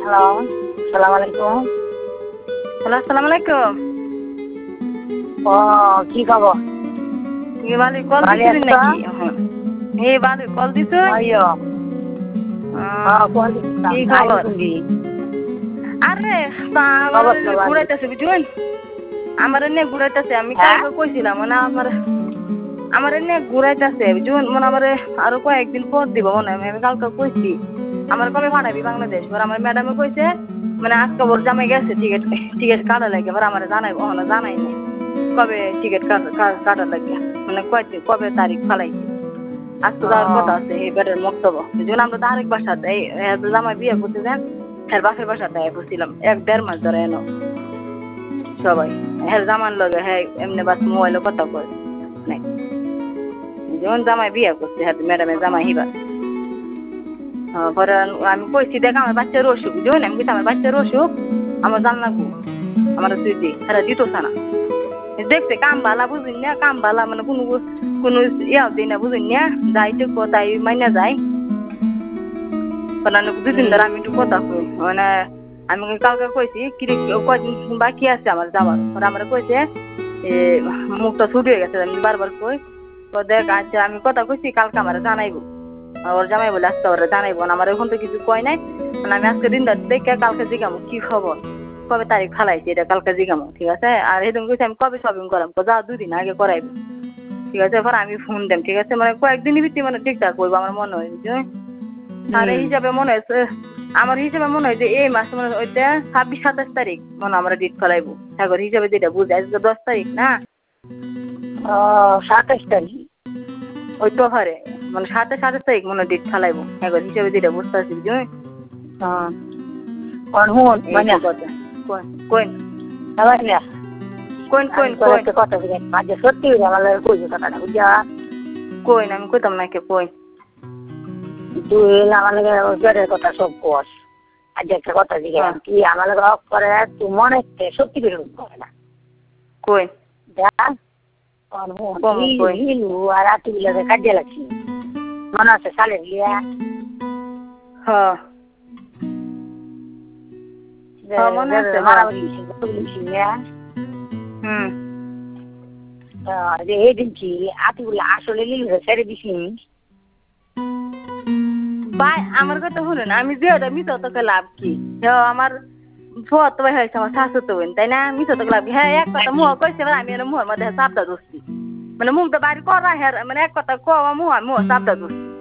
Hello, সালাম আলাইকুম। Hello, আসসালামু আলাইকুম। ও কি খবর? কি বালি কল ভালো দিছিলেন আছো? নাকি এখন? হে বালি কল দিছ? আইও কোন দিতাম কি আইও খবর? তুমি আরে আমার খবর তো ভালো। ঘুরাইতেছে বুঝুন? আমার এনে ঘুরাইতেছে আমি হ্যাঁ কালকে কইছিলাম মানে আমার এনে ঘুরাইতেছে বুঝুন মানে আমার আরো কয়েকদিন পর দিব মনে হয় আমি কালকে কইছি আমার কবে পাঠাবি বাংলাদেশ এবার আমার ম্যাডামে কইছে মানে আজকে ওর জামাই গেছে টিকিট টিকিট কাটা লাগে এবার আমার জানাইবো জানাই নাই কবে টিকিট কাটা লাগে মানে কবে তারিখ ফালাইছে আজকে যাওয়ার কথা আছে এই বেটার মক্তব্য যেমন আমরা তো আরেক বাসাতে জামাই বিয়ে করতে যান হ্যাঁ বাপের বাসাতে বসছিলাম 1-1.5 মাস ধরে এনো সবাই হ্যাঁ জামার লগে হ্যাঁ এমনি বাস মোবাইলে কথা কয় নাই যেমন জামাই বিয়ে করছে হ্যাঁ ম্যাডামের জামাই হিবা পরে আমি কইছি দেখ আমার বাচ্চার অসুখ যেমন আমি কইছি আমার বাচ্চার অসুখ আমার জানলা আমার তুই দি হ্যাঁ দিত না দেখছে কাম বালা বুঝুন না কাম বালা মানে কোনো কোনো ইয়াও দিই না বুঝুন না যাইতে কোথায় মাইনা যায় মানে 2 দিন ধরে আমি একটু কথা কই মানে আমি কালকে কইছি কিরে কয়দিন বাকি আছে আমার যাওয়ার পরে আমার কইছে মুখটা ছুটি হয়ে গেছে আমি বারবার কই তো দেখ আচ্ছা আমি কথা কইছি কালকে আমার জানাইবো ওর জামাই বলে আজকে ওরা জানাইবো না আমার এখন তো কিছু কয় নাই মানে আমি আজকে দিনটা দেখে কালকে জিগামো কি খবর কবে তারিখ ফালাইছি এটা কালকে জিগামো ঠিক আছে আর সেদিন কইছি আমি কবে শপিং করাম যা 2 দিন আগে করাইবো ঠিক আছে এবার আমি ফোন দেম ঠিক আছে মানে কয়েকদিনই ভিত্তি মানে ঠিকঠাক করবো আমার মনে হয় বুঝলি আর এই হিসাবে মনে হয়েছে আমার হিসাবে মনে হয় যে এই মাসে মনে হয় 26-27 তারিখ মনে আমার ডেট ফেলাইবো এখন হিসাবে যেটা বুঝে আজকে 10 তারিখ না 27 তারিখ ওই তো হারে মানে 27 তারিখ মনে ডেট ফেলাইবো এখন হিসাবে যেটা বুঝতে পারছি বুঝলি হুন মানে কোন না কোন কোন কোন কথা আজ সত্যি আমার কইছি কথাটা বুঝা কোন আমি কইতাম না কে কোন তুই আমার ঘরের কথা সব কস আজ একটা কথা জিজ্ঞেস কি আমার অফ করে তুই মনে সত্যি করে করে না কোন দেখ আর রাত্রিগুলো কাজে লাগছি মনে আছে সালে গিয়া হ্যাঁ মনে আছে মারামারি এই দিন কি আতিগুলো আসলে লিলে ছেড়ে দিছি ভাই আমার কথা শুনুন আমি যে ওটা মিথ্যা তোকে লাভ কি আমার ফত ভাই হয়েছে আমার শাশু তো তাই না মিথ্যা তোকে লাভ কি হ্যাঁ এক কথা মুহ কইছে আমি এর মুহের মধ্যে চাপটা দোষছি মানে মুখটা বাড়ি করা হ্যাঁ মানে এক কথা কওয়া মুহ চাপটা দোষছি